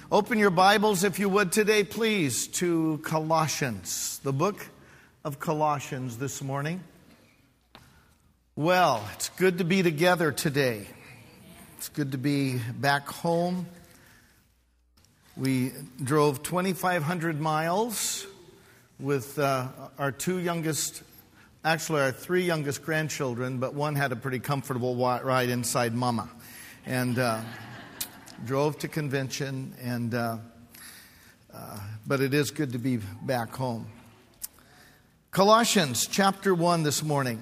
Open your Bibles, if you would, today, please, to Colossians, the book of Colossians this morning. Well, it's good to be together today. It's good to be back home. We drove 2,500 miles with our three youngest grandchildren, but one had a pretty comfortable ride inside Mama. And drove to convention, but it is good to be back home. Colossians chapter 1 this morning.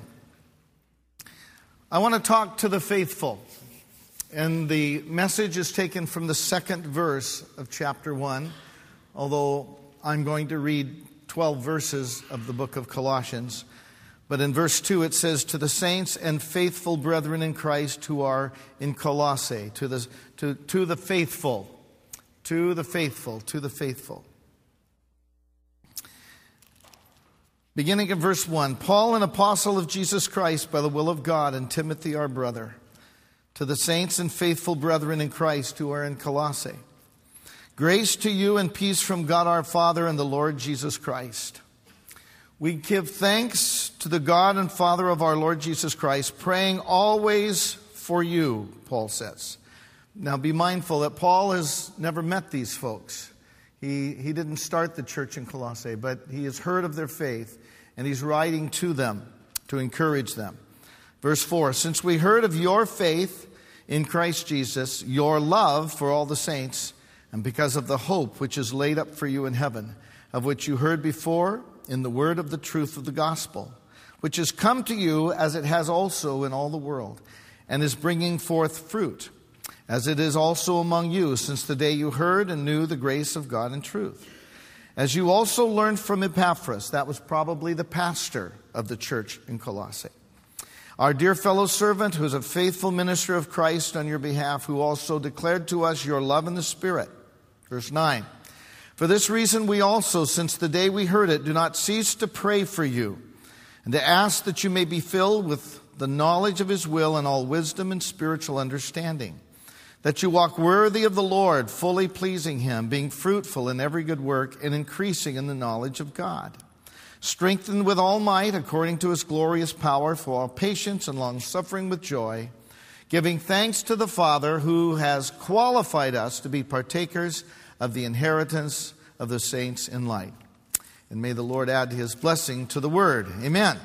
I want to talk to the faithful. And the message is taken from the second verse of chapter 1, although I'm going to read 12 verses of the book of Colossians. But in verse 2 it says, "To the saints and faithful brethren in Christ who are in Colossae," to the faithful, to the faithful, to the faithful. Beginning in verse 1, "Paul, an apostle of Jesus Christ by the will of God, and Timothy our brother, to the saints and faithful brethren in Christ who are in Colossae. Grace to you and peace from God our Father and the Lord Jesus Christ. We give thanks to the God and Father of our Lord Jesus Christ, praying always for you," Paul says. Now be mindful that Paul has never met these folks. He didn't start the church in Colossae, but he has heard of their faith, and he's writing to them to encourage them. Verse 4, "Since we heard of your faith in Christ Jesus, your love for all the saints, and because of the hope which is laid up for you in heaven, of which you heard before in the word of the truth of the gospel, which has come to you as it has also in all the world, and is bringing forth fruit, as it is also among you, since the day you heard and knew the grace of God in truth. As you also learned from Epaphras," that was probably the pastor of the church in Colossae, "our dear fellow servant, who is a faithful minister of Christ on your behalf, who also declared to us your love in the Spirit." Verse 9, "For this reason we also, since the day we heard it, do not cease to pray for you, and to ask that you may be filled with the knowledge of His will and all wisdom and spiritual understanding, that you walk worthy of the Lord, fully pleasing Him, being fruitful in every good work and increasing in the knowledge of God, strengthened with all might according to His glorious power for all patience and long-suffering with joy, giving thanks to the Father who has qualified us to be partakers of the inheritance of the saints in light." And may the Lord add His blessing to the word. Amen.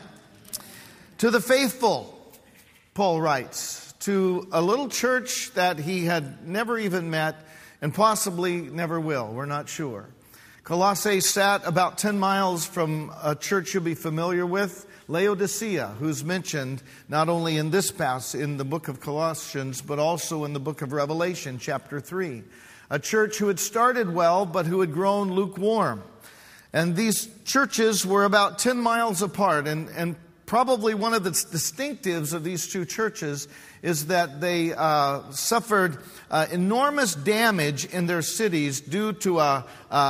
"To the faithful," Paul writes, to a little church that he had never even met and possibly never will. We're not sure. Colossae sat about 10 miles from a church you'll be familiar with, Laodicea, who's mentioned not only in this passage in the book of Colossians, but also in the book of Revelation, chapter 3. A church who had started well, but who had grown lukewarm. And these churches were about 10 miles apart. And probably one of the distinctives of these two churches is that they suffered enormous damage in their cities due to a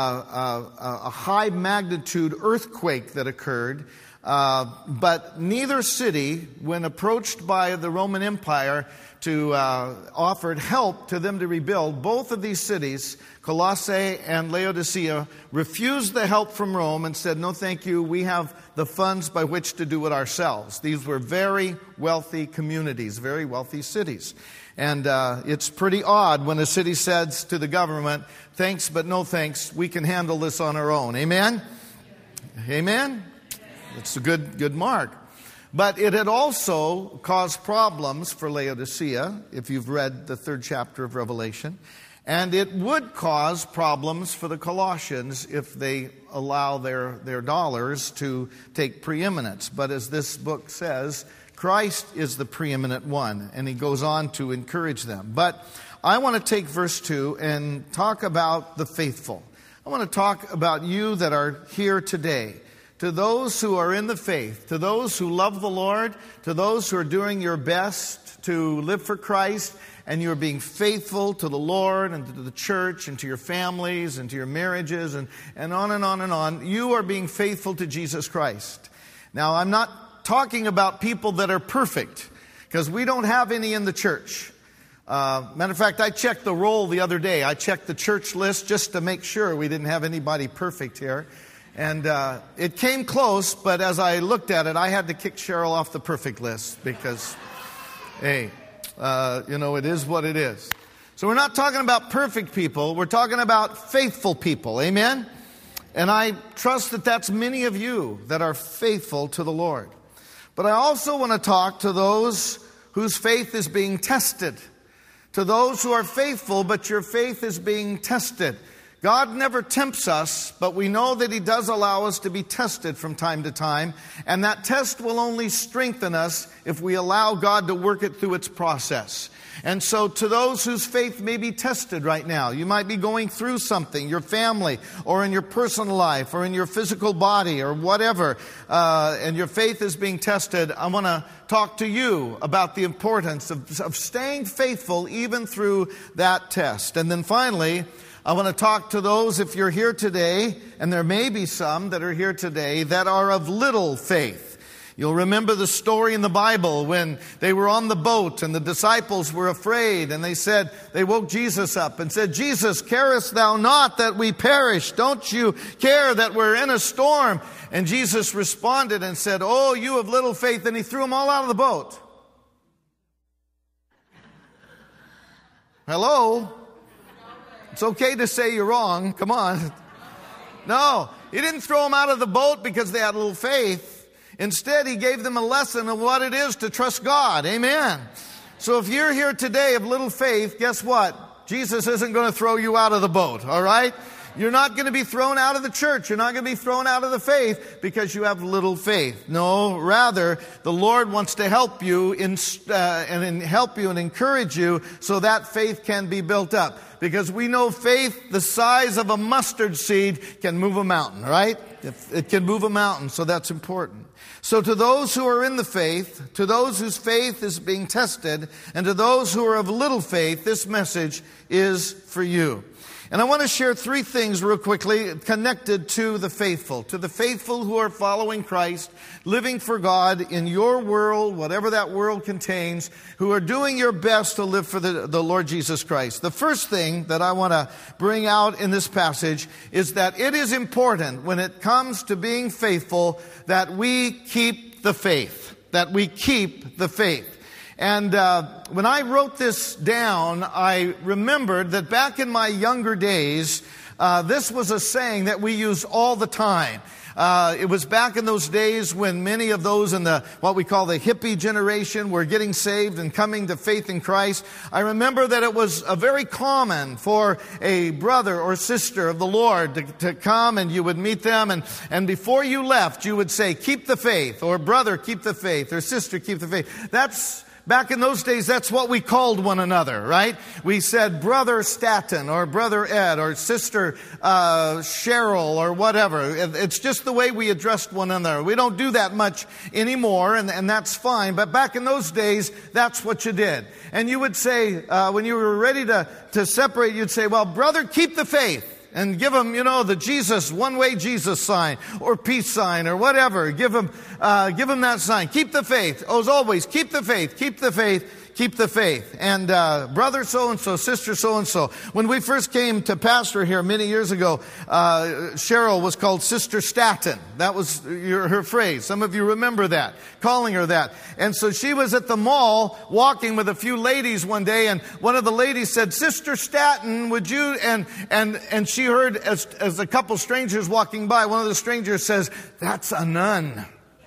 high magnitude earthquake that occurred. But neither city, when approached by the Roman Empire offered help to them to rebuild, both of these cities, Colossae and Laodicea, refused the help from Rome and said, "No, thank you. We have the funds by which to do it ourselves." These were very wealthy communities, very wealthy cities. And it's pretty odd when a city says to the government, "Thanks, but no thanks. We can handle this on our own." Amen? Amen? It's a good mark. But it had also caused problems for Laodicea, if you've read the 3rd chapter of Revelation. And it would cause problems for the Colossians if they allow their dollars to take preeminence. But as this book says, Christ is the preeminent one. And he goes on to encourage them. But I want to take verse 2 and talk about the faithful. I want to talk about you that are here today. To those who are in the faith, to those who love the Lord, to those who are doing your best to live for Christ, and you're being faithful to the Lord and to the church and to your families and to your marriages and on and on and on, you are being faithful to Jesus Christ. Now, I'm not talking about people that are perfect, because we don't have any in the church. Matter of fact, I checked the roll the other day. I checked the church list just to make sure we didn't have anybody perfect here. And it came close, but as I looked at it, I had to kick Cheryl off the perfect list because, hey, it is what it is. So we're not talking about perfect people. We're talking about faithful people. Amen? And I trust that that's many of you that are faithful to the Lord. But I also want to talk to those whose faith is being tested. To those who are faithful, but your faith is being tested. God never tempts us, but we know that He does allow us to be tested from time to time. And that test will only strengthen us if we allow God to work it through its process. And so to those whose faith may be tested right now, you might be going through something, your family, or in your personal life, or in your physical body, or whatever, and your faith is being tested, I want to talk to you about the importance of staying faithful even through that test. And then finally, I want to talk to those, if you're here today, and there may be some that are here today, that are of little faith. You'll remember the story in the Bible when they were on the boat and the disciples were afraid and they woke Jesus up and said, "Jesus, carest thou not that we perish? Don't you care that we're in a storm?" And Jesus responded and said, "Oh, you of little faith." And He threw them all out of the boat. Hello? It's okay to say you're wrong. Come on. No, He didn't throw them out of the boat because they had little faith. Instead, He gave them a lesson of what it is to trust God. Amen. So if you're here today of little faith, guess what? Jesus isn't going to throw you out of the boat, all right? You're not going to be thrown out of the church. You're not going to be thrown out of the faith because you have little faith. No, rather, the Lord wants to help you and encourage you so that faith can be built up. Because we know faith the size of a mustard seed can move a mountain, right? It can move a mountain, so that's important. So to those who are in the faith, to those whose faith is being tested, and to those who are of little faith, this message is for you. And I want to share three things real quickly connected to the faithful who are following Christ, living for God in your world, whatever that world contains, who are doing your best to live for the Lord Jesus Christ. The first thing that I want to bring out in this passage is that it is important when it comes to being faithful that we keep the faith, And when I wrote this down, I remembered that back in my younger days, this was a saying that we use all the time. It was back in those days when many of those in what we call the hippie generation were getting saved and coming to faith in Christ. I remember that it was very common for a brother or sister of the Lord to come, and you would meet them, and before you left, you would say, "Keep the faith," or "Brother, keep the faith," or "Sister, keep the faith." Back in those days, that's what we called one another, right? We said Brother Staten or Brother Ed or Sister Cheryl or whatever. It's just the way we addressed one another. We don't do that much anymore, and that's fine. But back in those days, that's what you did. And you would say, when you were ready to separate, you'd say, "Well, brother, keep the faith." And give them, the Jesus, one-way Jesus sign, or peace sign, or whatever. Give them that sign. Keep the faith. As always, keep the faith, keep the faith, keep the faith. And brother so-and-so, sister so-and-so. When we first came to pastor here many years ago, Cheryl was called Sister Staten. That was her phrase. Some of you remember that, calling her that. And so she was at the mall walking with a few ladies one day, and one of the ladies said, "Sister Staten, would you?" And she heard as a couple strangers walking by, one of the strangers says, "That's a nun."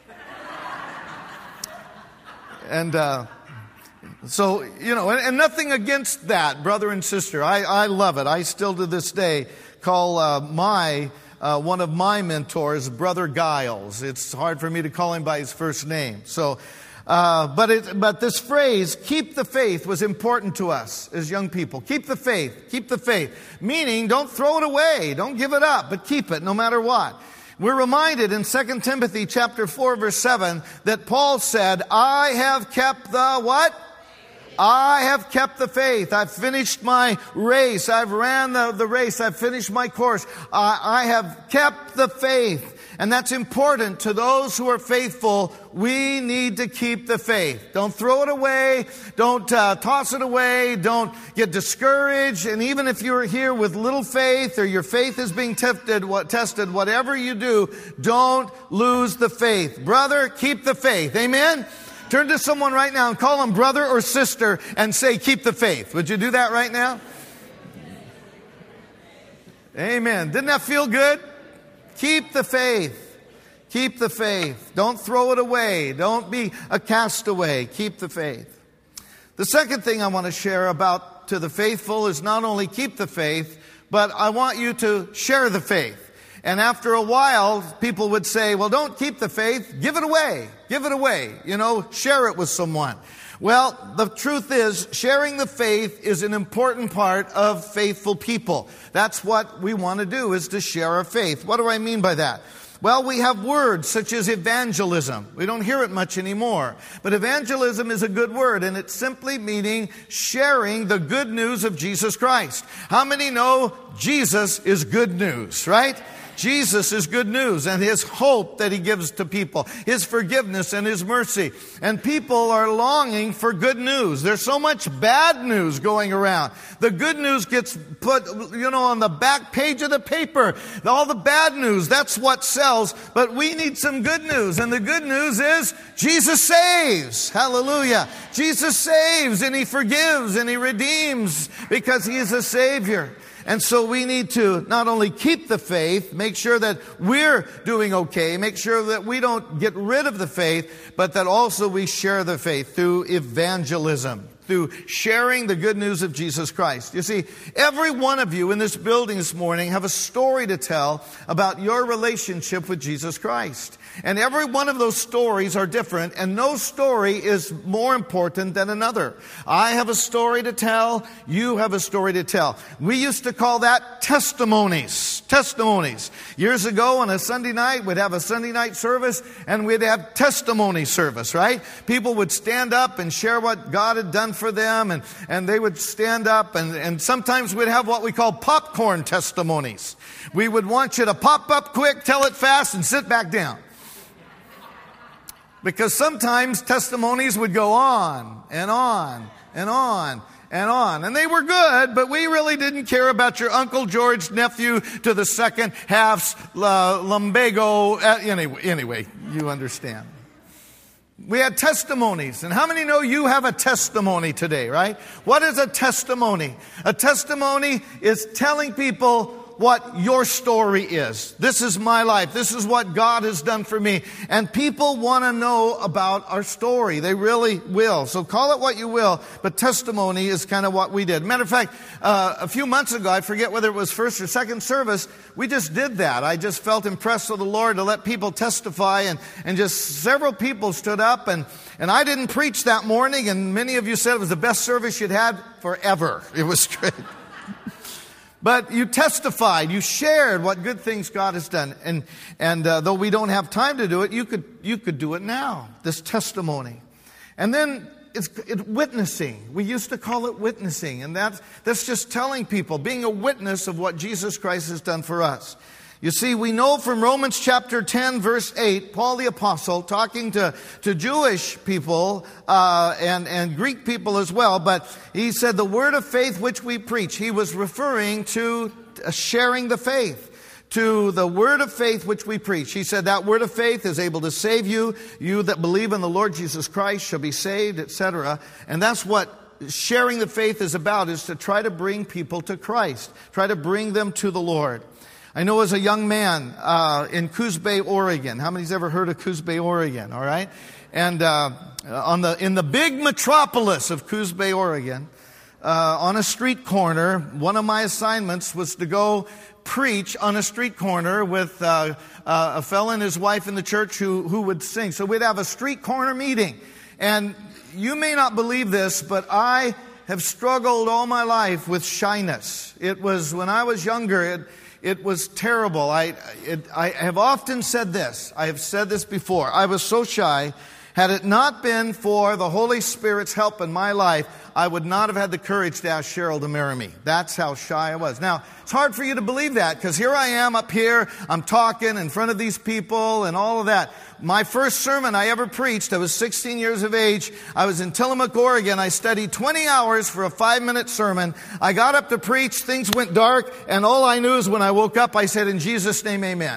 And so, and nothing against that, brother and sister. I love it. I still to this day call one of my mentors Brother Giles. It's hard for me to call him by his first name. So, but this phrase, "keep the faith," was important to us as young people. Keep the faith. Meaning, don't throw it away. Don't give it up, but keep it no matter what. We're reminded in 2 Timothy chapter 4, verse 7, that Paul said, "I have kept the" what? I have kept the faith. I've finished my race. I've ran the race. I've finished my course. I have kept the faith. And that's important to those who are faithful. We need to keep the faith. Don't throw it away. Don't toss it away. Don't get discouraged. And even if you're here with little faith or your faith is being tested, whatever you do, don't lose the faith. Brother, keep the faith. Amen? Turn to someone right now and call them brother or sister and say, keep the faith. Would you do that right now? Amen. Didn't that feel good? Keep the faith. Keep the faith. Don't throw it away. Don't be a castaway. Keep the faith. The second thing I want to share about to the faithful is not only keep the faith, but I want you to share the faith. And after a while, people would say, well, don't keep the faith. Give it away. Give it away. Share it with someone. Well, the truth is, sharing the faith is an important part of faithful people. That's what we want to do, is to share our faith. What do I mean by that? Well, we have words such as evangelism. We don't hear it much anymore. But evangelism is a good word, and it's simply meaning sharing the good news of Jesus Christ. How many know Jesus is good news, right? Jesus is good news, and His hope that He gives to people, His forgiveness and His mercy. And people are longing for good news. There's so much bad news going around. The good news gets put, on the back page of the paper. All the bad news, that's what sells. But we need some good news. And the good news is Jesus saves. Hallelujah. Jesus saves, and He forgives, and He redeems because He is a Savior. And so we need to not only keep the faith, make sure that we're doing okay, make sure that we don't get rid of the faith, but that also we share the faith through evangelism, through sharing the good news of Jesus Christ. You see, every one of you in this building this morning have a story to tell about your relationship with Jesus Christ. And every one of those stories are different, and no story is more important than another. I have a story to tell. You have a story to tell. We used to call that testimonies. Testimonies. Years ago on a Sunday night, we'd have a Sunday night service, and we'd have testimony service, right? People would stand up and share what God had done for them, and they would stand up, and sometimes we'd have what we call popcorn testimonies. We would want you to pop up quick, tell it fast, and sit back down. Because sometimes testimonies would go on and on and on and on. And they were good, but we really didn't care about your Uncle George nephew to the second half's lumbago. Anyway, you understand. We had testimonies. And how many know you have a testimony today, right? What is a testimony? A testimony is telling people what your story is. This is my life. This is what God has done for me. And people want to know about our story. They really will. So call it what you will, but testimony is kind of what we did. Matter of fact, a few months ago, I forget whether it was first or second service, we just did that. I just felt impressed with the Lord to let people testify, and just several people stood up, and I didn't preach that morning, and many of you said it was the best service you'd had forever. It was great. But you testified, you shared what good things God has done. And though we don't have time to do it, you could do it now, this testimony. And then it's witnessing. We used to call it witnessing. And that's just telling people, being a witness of what Jesus Christ has done for us. You see, we know from Romans chapter 10, verse 8, Paul the Apostle, talking to Jewish people and Greek people as well, but he said the word of faith which we preach. He was referring to sharing the faith, to the word of faith which we preach. He said that word of faith is able to save you. You that believe in the Lord Jesus Christ shall be saved, etc. And that's what sharing the faith is about, is to try to bring people to Christ, try to bring them to the Lord. I know as a young man in Coos Bay, Oregon. How many's ever heard of Coos Bay, Oregon? All right, and in the big metropolis of Coos Bay, Oregon, on a street corner, one of my assignments was to go preach on a street corner with a fellow and his wife in the church who would sing. So we'd have a street corner meeting, and you may not believe this, but I have struggled all my life with shyness. It was when I was younger. It was terrible. I have often said this. I have said this before. I was so shy, Had it not been for the Holy Spirit's help in my life, I would not have had the courage to ask Cheryl to marry me. That's how shy I was. Now, it's hard for you to believe that, because here I am up here, I'm talking in front of these people and all of that. My first sermon I ever preached, I was 16 years of age. I was in Tillamook, Oregon. I studied 20 hours for a 5-minute sermon. I got up to preach, things went dark, and all I knew is when I woke up, I said, "In Jesus' name, amen."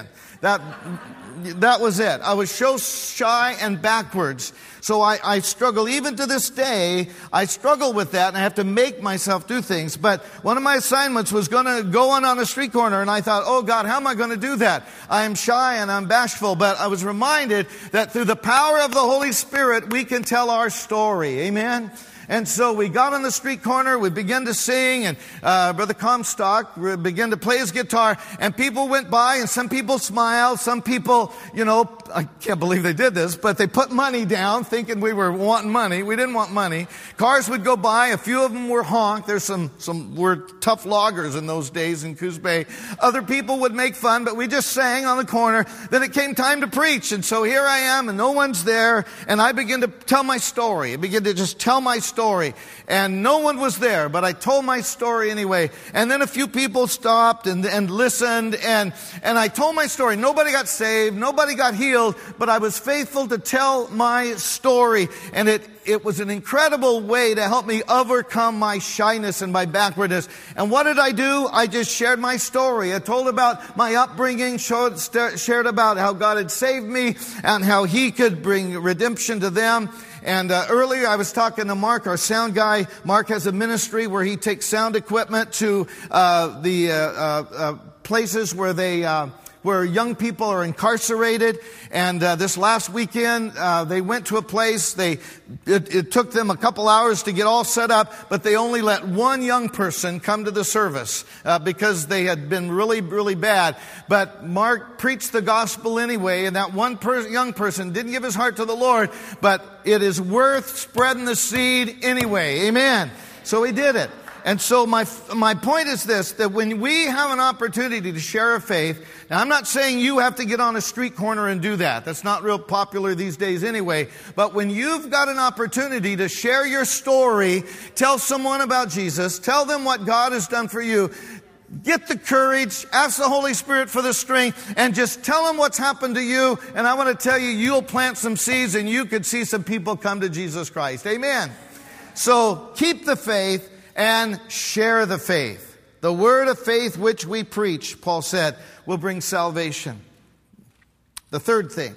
That was it. I was so shy and backwards. So I struggle, even to this day, I struggle with that, and I have to make myself do things. But one of my assignments was going to go on a street corner, and I thought, oh God, how am I going to do that? I am shy and I'm bashful. But I was reminded that through the power of the Holy Spirit, we can tell our story. Amen? And so we got on the street corner, we began to sing, and Brother Comstock began to play his guitar, and people went by, and some people smiled, some people, I can't believe they did this, but they put money down thinking we were wanting money. We didn't want money. Cars would go by, a few of them were honked. There's some were tough loggers in those days in Coos Bay. Other people would make fun, but we just sang on the corner. Then it came time to preach, and so here I am, and no one's there, and I began to tell my story. I began to just tell my story. And no one was there, but I told my story anyway. And then a few people stopped and listened, and I told my story. Nobody got saved, nobody got healed, but I was faithful to tell my story. And it was an incredible way to help me overcome my shyness and my backwardness. And what did I do? I just shared my story. I told about my upbringing, shared about how God had saved me and how He could bring redemption to them. And earlier I was talking to Mark, our sound guy. Mark has a ministry where he takes sound equipment to the places where young people are incarcerated. And this last weekend, they went to a place. It took them a couple hours to get all set up, but they only let one young person come to the service because they had been really, really bad. But Mark preached the gospel anyway, and that one young person didn't give his heart to the Lord, but it is worth spreading the seed anyway. Amen. So he did it. And so my point is this, that when we have an opportunity to share our faith, now I'm not saying you have to get on a street corner and do that. That's not real popular these days anyway. But when you've got an opportunity to share your story, tell someone about Jesus, tell them what God has done for you, get the courage, ask the Holy Spirit for the strength, and just tell them what's happened to you. And I want to tell you, you'll plant some seeds and you could see some people come to Jesus Christ. Amen. So keep the faith and share the faith. The word of faith which we preach, Paul said, will bring salvation. The third thing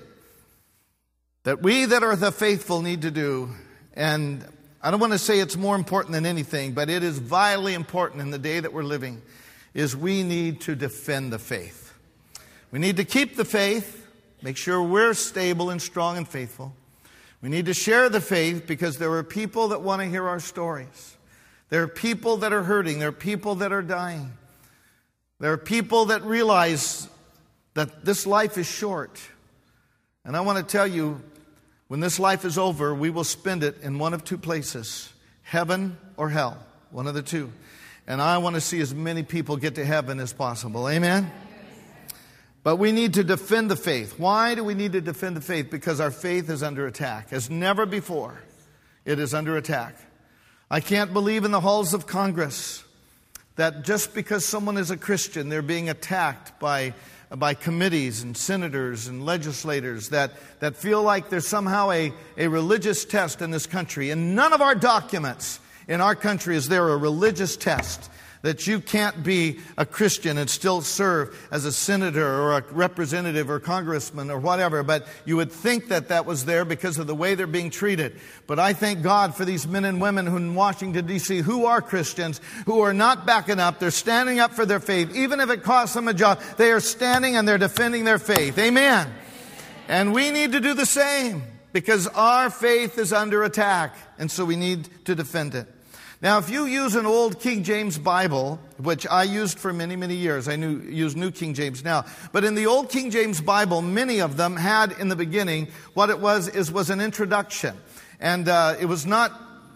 that we that are the faithful need to do, and I don't want to say it's more important than anything, but it is vitally important in the day that we're living, is we need to defend the faith. We need to keep the faith, make sure we're stable and strong and faithful. We need to share the faith because there are people that want to hear our stories. There are people that are hurting. There are people that are dying. There are people that realize that this life is short. And I want to tell you, when this life is over, we will spend it in one of two places, heaven or hell, one of the two. And I want to see as many people get to heaven as possible. Amen? But we need to defend the faith. Why do we need to defend the faith? Because our faith is under attack. As never before, it is under attack. I can't believe in the halls of Congress that just because someone is a Christian, they're being attacked by committees and senators and legislators that feel like there's somehow a religious test in this country. And none of our documents in our country is there a religious test that you can't be a Christian and still serve as a senator or a representative or congressman or whatever. But you would think that was there because of the way they're being treated. But I thank God for these men and women who in Washington, D.C., who are Christians, who are not backing up. They're standing up for their faith. Even if it costs them a job, they are standing and they're defending their faith. Amen. And we need to do the same because our faith is under attack. And so we need to defend it. Now, if you use an old King James Bible, which I used for many, many years, I use New King James now, but in the old King James Bible, many of them had in the beginning what it was an introduction. And it was not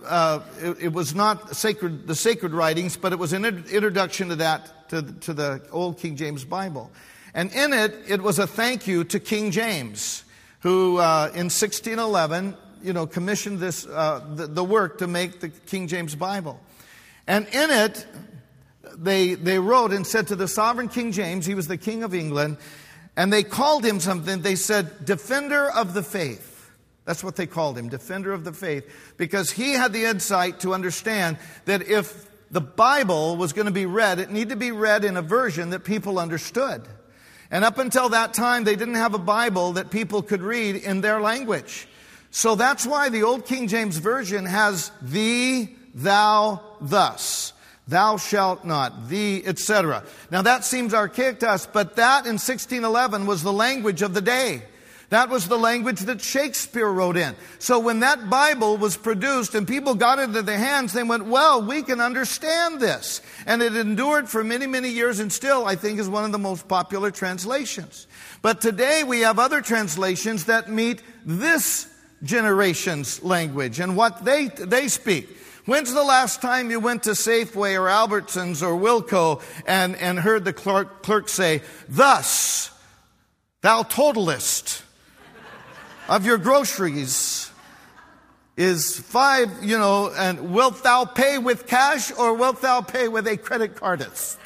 the sacred writings, but it was an introduction to that, to the old King James Bible. And in it was a thank you to King James, who in 1611, commissioned this the work to make the King James Bible. And in it, they wrote and said to the sovereign King James, he was the King of England, and they called him something. They said, Defender of the Faith. That's what they called him, Defender of the Faith, because he had the insight to understand that if the Bible was going to be read, it needed to be read in a version that people understood. And up until that time, they didn't have a Bible that people could read in their language. So that's why the Old King James Version has thee, thou, thus. Thou shalt not, thee, etc. Now that seems archaic to us, but that in 1611 was the language of the day. That was the language that Shakespeare wrote in. So when that Bible was produced and people got it into their hands, they went, well, we can understand this. And it endured for many, many years and still, I think, is one of the most popular translations. But today we have other translations that meet this generation's language and what they speak. When's the last time you went to Safeway or Albertsons or Wilco and heard the clerk say, thus, thou totalist of your groceries is 5, and wilt thou pay with cash or wilt thou pay with a credit cardist?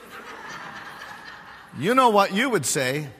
You know what you would say.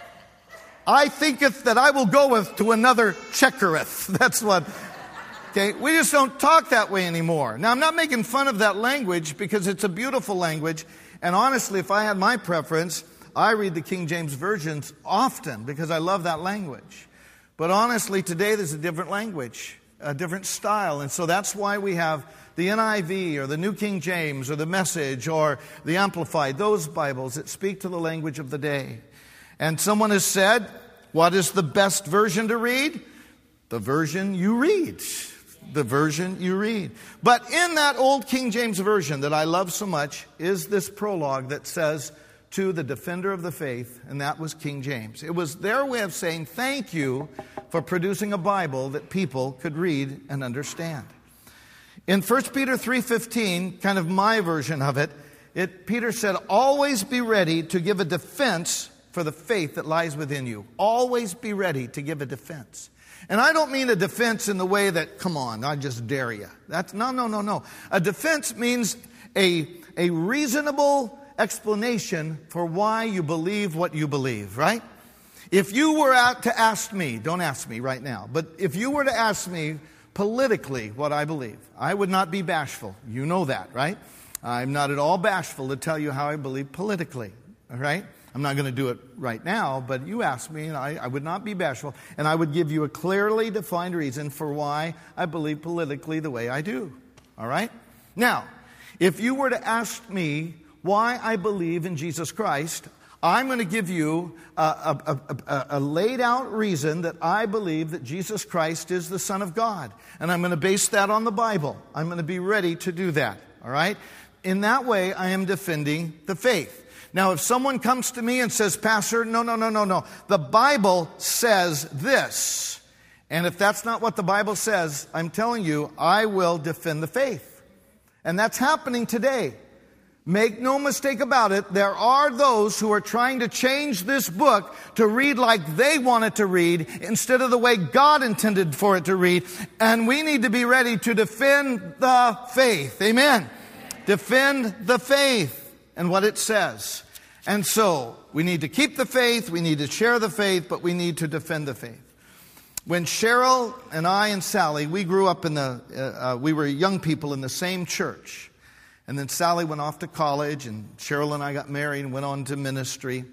I thinketh that I will goeth to another checkereth. That's what. Okay, we just don't talk that way anymore. Now, I'm not making fun of that language because it's a beautiful language. And honestly, if I had my preference, I read the King James Versions often because I love that language. But honestly, today there's a different language, a different style. And so that's why we have the NIV or the New King James or the Message or the Amplified, those Bibles that speak to the language of the day. And someone has said, what is the best version to read? The version you read. The version you read. But in that Old King James Version that I love so much is this prologue that says, to the Defender of the Faith, and that was King James. It was their way of saying thank you for producing a Bible that people could read and understand. In 1 Peter 3:15, kind of my version of it, Peter said, always be ready to give a defense for the faith that lies within you. Always be ready to give a defense. And I don't mean a defense in the way that, come on, I just dare you. That's no. A defense means a reasonable explanation for why you believe what you believe, right? If you were to ask me, don't ask me right now, but if you were to ask me politically what I believe, I would not be bashful. You know that, right? I'm not at all bashful to tell you how I believe politically, all right? I'm not going to do it right now, but you ask me, and I would not be bashful, and I would give you a clearly defined reason for why I believe politically the way I do, all right? Now, if you were to ask me why I believe in Jesus Christ, I'm going to give you a laid out reason that I believe that Jesus Christ is the Son of God. And I'm going to base that on the Bible. I'm going to be ready to do that, all right? In that way, I am defending the faith. Now, if someone comes to me and says, Pastor, no. The Bible says this. And if that's not what the Bible says, I'm telling you, I will defend the faith. And that's happening today. Make no mistake about it, there are those who are trying to change this book to read like they want it to read instead of the way God intended for it to read. And we need to be ready to defend the faith. Amen. Defend the faith and what it says. And so we need to keep the faith, we need to share the faith, but we need to defend the faith. When Cheryl and I and Sally, we grew up we were young people in the same church. And then Sally went off to college, and Cheryl and I got married and went on to ministry.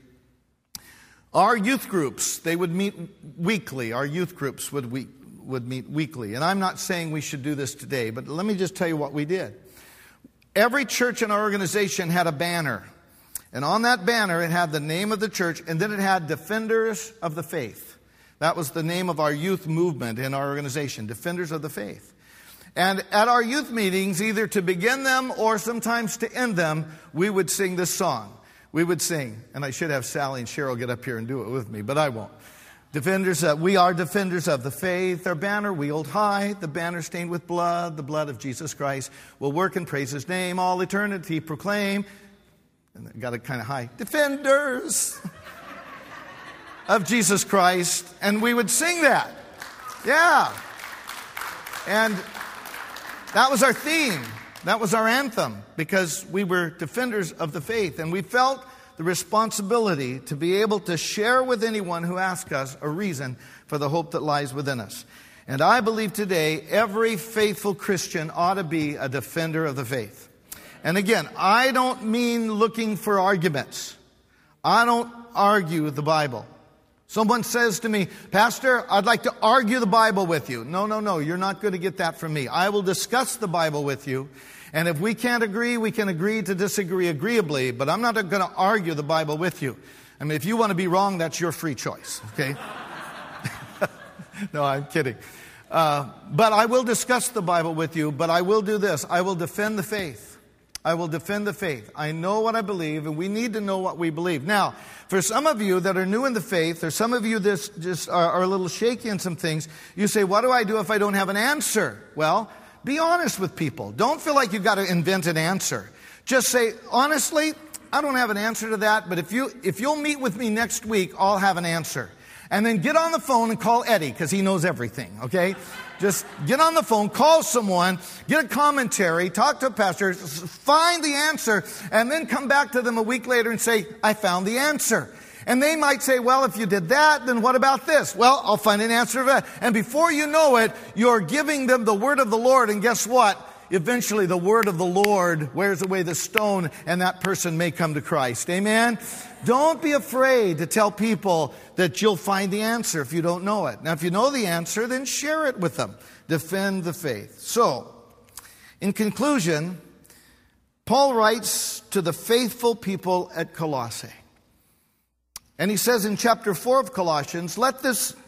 Our youth groups, they would meet weekly. Our youth groups would meet weekly. And I'm not saying we should do this today, but let me just tell you what we did. Every church in our organization had a banner. And on that banner, it had the name of the church, and then it had Defenders of the Faith. That was the name of our youth movement in our organization, Defenders of the Faith. And at our youth meetings, either to begin them or sometimes to end them, we would sing this song. We would sing, and I should have Sally and Cheryl get up here and do it with me, but I won't. We are defenders of the faith. Our banner we hold high, the banner stained with blood, the blood of Jesus Christ. We'll work and praise His name, all eternity proclaim. And I got it kind of high. Defenders of Jesus Christ, and we would sing that. Yeah. And that was our theme. That was our anthem, because we were defenders of the faith, and we felt the responsibility to be able to share with anyone who asks us a reason for the hope that lies within us. And I believe today every faithful Christian ought to be a defender of the faith. And again, I don't mean looking for arguments. I don't argue the Bible. Someone says to me, Pastor, I'd like to argue the Bible with you. No, you're not going to get that from me. I will discuss the Bible with you. And if we can't agree, we can agree to disagree agreeably. But I'm not going to argue the Bible with you. I mean, if you want to be wrong, that's your free choice, okay? No, I'm kidding. But I will discuss the Bible with you, but I will do this. I will defend the faith. I will defend the faith. I know what I believe, and we need to know what we believe. Now, for some of you that are new in the faith, or some of you that just are a little shaky in some things, you say, what do I do if I don't have an answer? Well, be honest with people. Don't feel like you've got to invent an answer. Just say, honestly, I don't have an answer to that, but if you'll meet with me next week, I'll have an answer. And then get on the phone and call Eddie, because he knows everything, okay? Just get on the phone, call someone, get a commentary, talk to a pastor, find the answer, and then come back to them a week later and say, I found the answer. And they might say, well, if you did that, then what about this? Well, I'll find an answer to that. And before you know it, you're giving them the word of the Lord, and guess what? Eventually the word of the Lord wears away the stone, and that person may come to Christ. Amen? Don't be afraid to tell people that you'll find the answer if you don't know it. Now, if you know the answer, then share it with them. Defend the faith. So, in conclusion, Paul writes to the faithful people at Colossae. And he says in chapter 4 of Colossians, let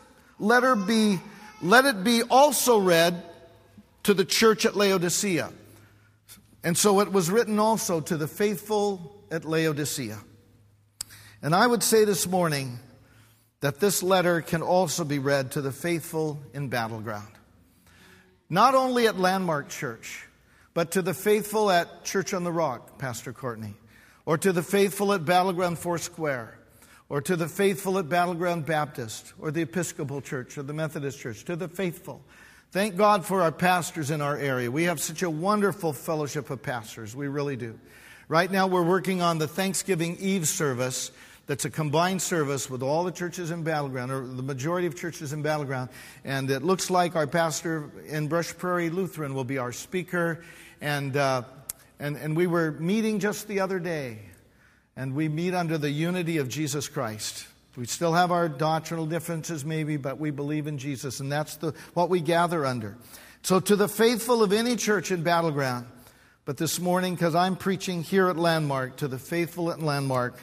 it be also read to the church at Laodicea. And so it was written also to the faithful at Laodicea. And I would say this morning that this letter can also be read to the faithful in Battleground. Not only at Landmark Church, but to the faithful at Church on the Rock, Pastor Courtney, or to the faithful at Battleground Foursquare, or to the faithful at Battleground Baptist, or the Episcopal Church, or the Methodist Church, to the faithful. Thank God for our pastors in our area. We have such a wonderful fellowship of pastors. We really do. Right now we're working on the Thanksgiving Eve service. That's a combined service with all the churches in Battleground, or the majority of churches in Battleground. And it looks like our pastor in Brush Prairie Lutheran will be our speaker. And we were meeting just the other day. And we meet under the unity of Jesus Christ. We still have our doctrinal differences maybe, but we believe in Jesus, and that's what we gather under. So to the faithful of any church in Battleground, but this morning, because I'm preaching here at Landmark, to the faithful at Landmark,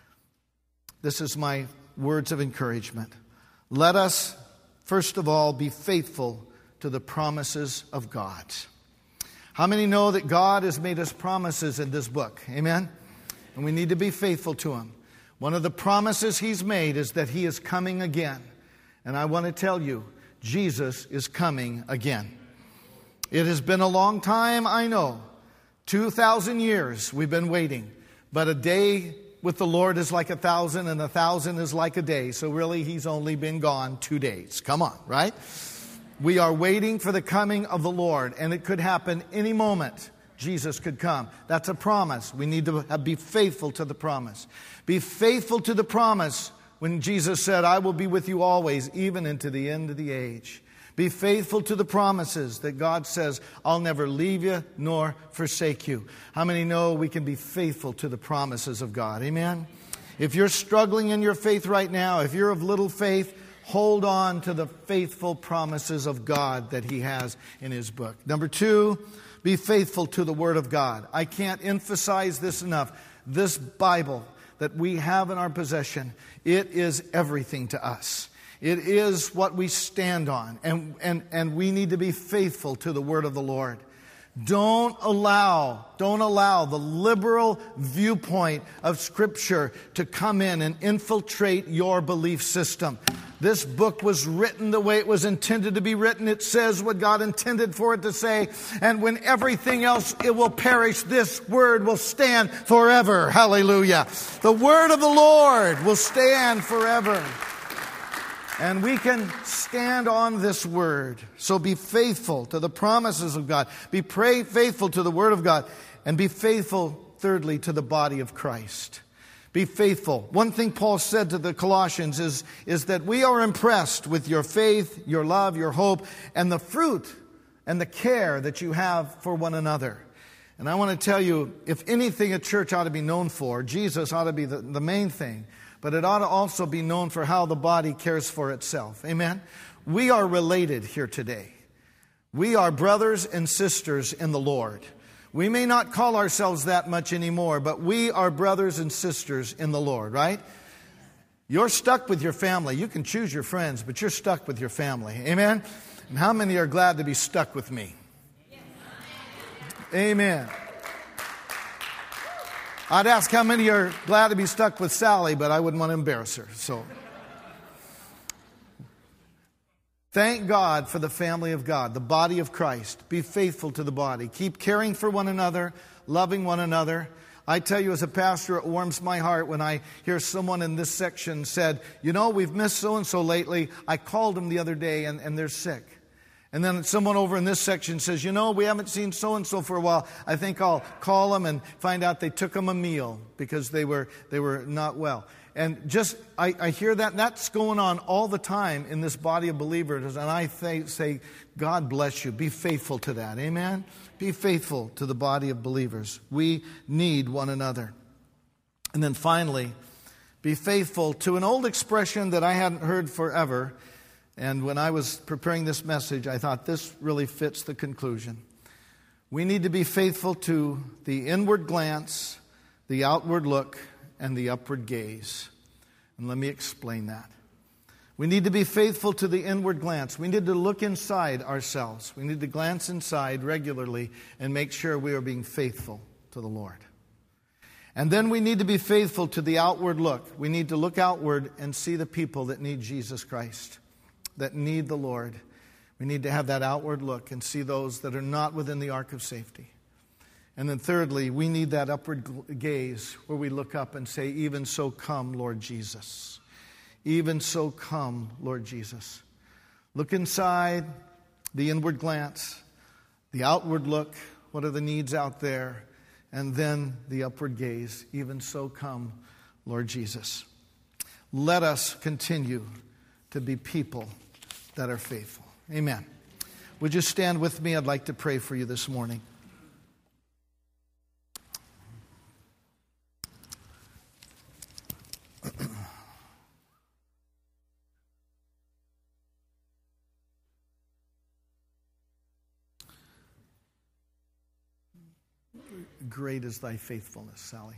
this is my words of encouragement. Let us, first of all, be faithful to the promises of God. How many know that God has made us promises in this book? Amen? And we need to be faithful to Him. One of the promises He's made is that He is coming again. And I want to tell you, Jesus is coming again. It has been a long time, I know. 2,000 years we've been waiting. But a day with the Lord is like 1,000, and 1,000 is like a day. So really, He's only been gone 2 days. Come on, right? We are waiting for the coming of the Lord, and it could happen any moment. Jesus could come. That's a promise. We need to be faithful to the promise. Be faithful to the promise when Jesus said, I will be with you always, even into the end of the age. Be faithful to the promises that God says, I'll never leave you nor forsake you. How many know we can be faithful to the promises of God? Amen? If you're struggling in your faith right now, if you're of little faith, hold on to the faithful promises of God that He has in His book. Number 2, be faithful to the Word of God. I can't emphasize this enough. This Bible that we have in our possession, it is everything to us. It is what we stand on. And we need to be faithful to the Word of the Lord. Don't allow the liberal viewpoint of Scripture to come in and infiltrate your belief system. This book was written the way it was intended to be written. It says what God intended for it to say. And when everything else, it will perish, this word will stand forever. Hallelujah. The word of the Lord will stand forever. And we can stand on this word. So be faithful to the promises of God. Be faithful to the word of God. And be faithful, thirdly, to the body of Christ. Be faithful. One thing Paul said to the Colossians is that we are impressed with your faith, your love, your hope, and the fruit and the care that you have for one another. And I want to tell you, if anything a church ought to be known for, Jesus ought to be the main thing. But it ought to also be known for how the body cares for itself. Amen? We are related here today. We are brothers and sisters in the Lord. We may not call ourselves that much anymore, but we are brothers and sisters in the Lord, right? You're stuck with your family. You can choose your friends, but you're stuck with your family. Amen? And how many are glad to be stuck with me? Amen. I'd ask how many are glad to be stuck with Sally, but I wouldn't want to embarrass her. So, thank God for the family of God, the body of Christ. Be faithful to the body. Keep caring for one another, loving one another. I tell you, as a pastor, it warms my heart when I hear someone in this section said, you know, we've missed so-and-so lately. I called them the other day and they're sick. And then someone over in this section says, you know, we haven't seen so-and-so for a while. I think I'll call them and find out they took them a meal because they were not well. And just, I hear that, and that's going on all the time in this body of believers. And I say, God bless you. Be faithful to that. Amen? Be faithful to the body of believers. We need one another. And then finally, be faithful to an old expression that I hadn't heard forever. And when I was preparing this message, I thought this really fits the conclusion. We need to be faithful to the inward glance, the outward look, and the upward gaze. And let me explain that. We need to be faithful to the inward glance. We need to look inside ourselves. We need to glance inside regularly and make sure we are being faithful to the Lord. And then we need to be faithful to the outward look. We need to look outward and see the people that need Jesus Christ, that need the Lord. We need to have that outward look and see those that are not within the ark of safety. And then thirdly, we need that upward gaze where we look up and say, even so come, Lord Jesus. Even so come, Lord Jesus. Look inside, the inward glance, the outward look, what are the needs out there, and then the upward gaze. Even so come, Lord Jesus. Let us continue to be people that are faithful. Amen. Would you stand with me? I'd like to pray for you this morning. Great is thy faithfulness, Sally.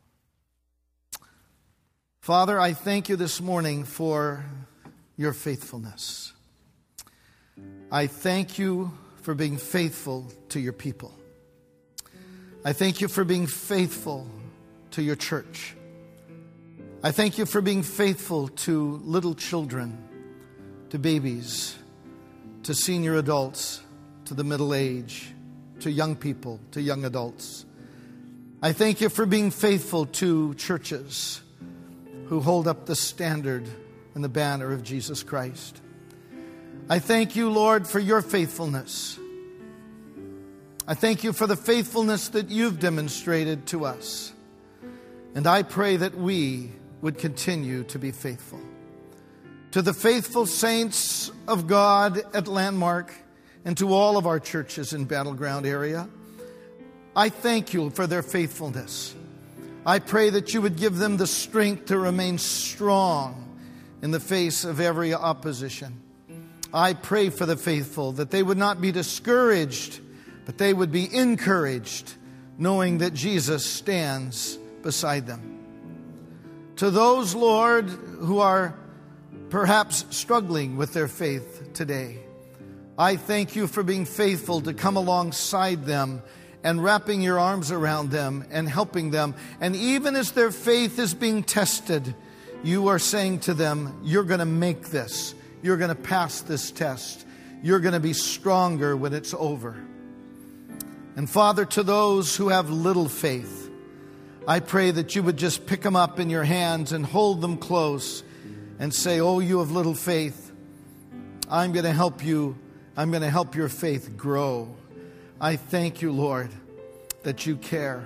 Father, I thank you this morning for your faithfulness. I thank you for being faithful to your people. I thank you for being faithful to your church. I thank you for being faithful to little children, to babies, to senior adults, to the middle age, to young people, to young adults. I thank you for being faithful to churches who hold up the standard and the banner of Jesus Christ. I thank you, Lord, for your faithfulness. I thank you for the faithfulness that you've demonstrated to us. And I pray that we would continue to be faithful. To the faithful saints of God at Landmark and to all of our churches in Battleground area, I thank you for their faithfulness. I pray that you would give them the strength to remain strong in the face of every opposition. I pray for the faithful that they would not be discouraged, but they would be encouraged, knowing that Jesus stands beside them. To those, Lord, who are perhaps struggling with their faith today, I thank you for being faithful to come alongside them and wrapping your arms around them and helping them. And even as their faith is being tested, you are saying to them, you're going to make this. You're going to pass this test. You're going to be stronger when it's over. And Father, to those who have little faith, I pray that you would just pick them up in your hands and hold them close and say, oh, you of little faith, I'm going to help you. I'm going to help your faith grow. I thank you, Lord, that you care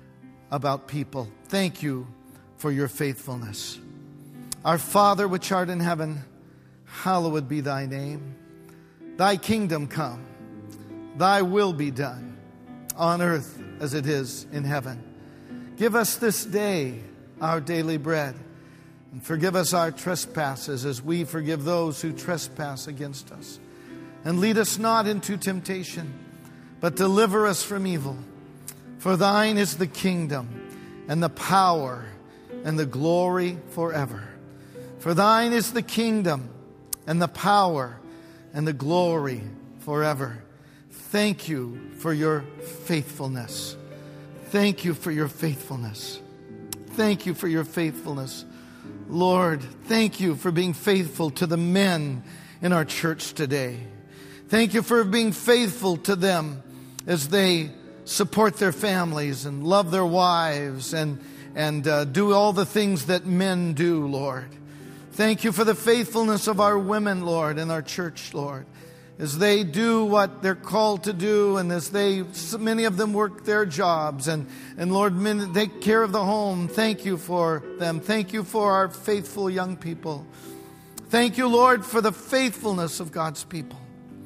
about people. Thank you for your faithfulness. Our Father, which art in heaven, hallowed be thy name. Thy kingdom come. Thy will be done on earth as it is in heaven. Give us this day our daily bread, and forgive us our trespasses as we forgive those who trespass against us. And lead us not into temptation, but deliver us from evil. For thine is the kingdom and the power and the glory forever. For thine is the kingdom and the power and the glory forever. Thank you for your faithfulness. Thank you for your faithfulness. Thank you for your faithfulness. Lord, thank you for being faithful to the men in our church today. Thank you for being faithful to them as they support their families and love their wives and do all the things that men do, Lord. Thank you for the faithfulness of our women, Lord, in our church, Lord, as they do what they're called to do, and as many of them work their jobs, and Lord, men take care of the home. Thank you for them. Thank you for our faithful young people. Thank you, Lord, for the faithfulness of God's people.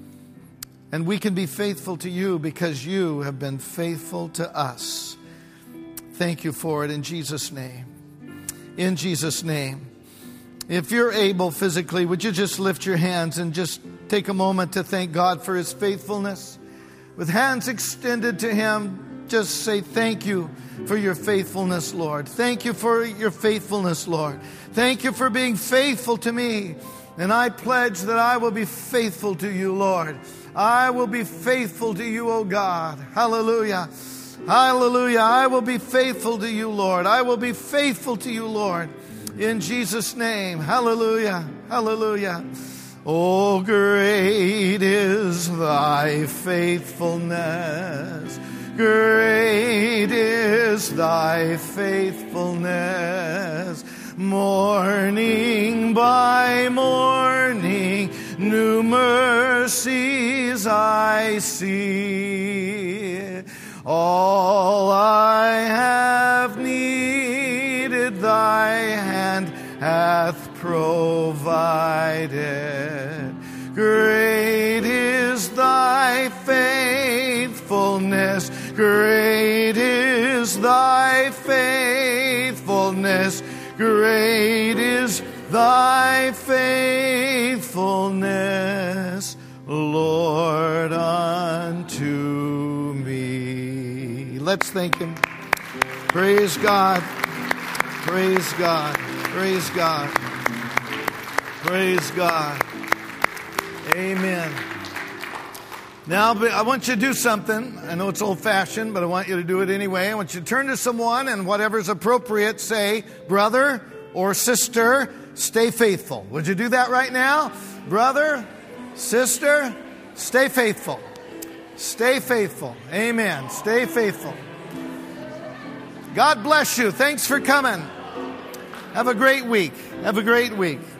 And we can be faithful to you because you have been faithful to us. Thank you for it in Jesus' name. In Jesus' name. If you're able physically, would you just lift your hands and just take a moment to thank God for His faithfulness? With hands extended to Him, just say thank you for your faithfulness, Lord. Thank you for your faithfulness, Lord. Thank you for being faithful to me. And I pledge that I will be faithful to you, Lord. I will be faithful to you, O God. Hallelujah. Hallelujah. I will be faithful to you, Lord. I will be faithful to you, Lord. In Jesus' name. Hallelujah. Hallelujah. Oh, great is thy faithfulness. Great is thy faithfulness. Morning by morning, new mercies I see. All I have needed, thy hand hath provided. Great is thy faithfulness. Great is thy faithfulness. Great is thy faithfulness, Lord, unto me. Let's thank Him. Praise God. Praise God. Praise God. Praise God. Amen. Now, I want you to do something. I know it's old-fashioned, but I want you to do it anyway. I want you to turn to someone and whatever's appropriate, say, brother or sister, stay faithful. Would you do that right now? Brother, sister, stay faithful. Stay faithful. Amen. Stay faithful. God bless you. Thanks for coming. Have a great week. Have a great week.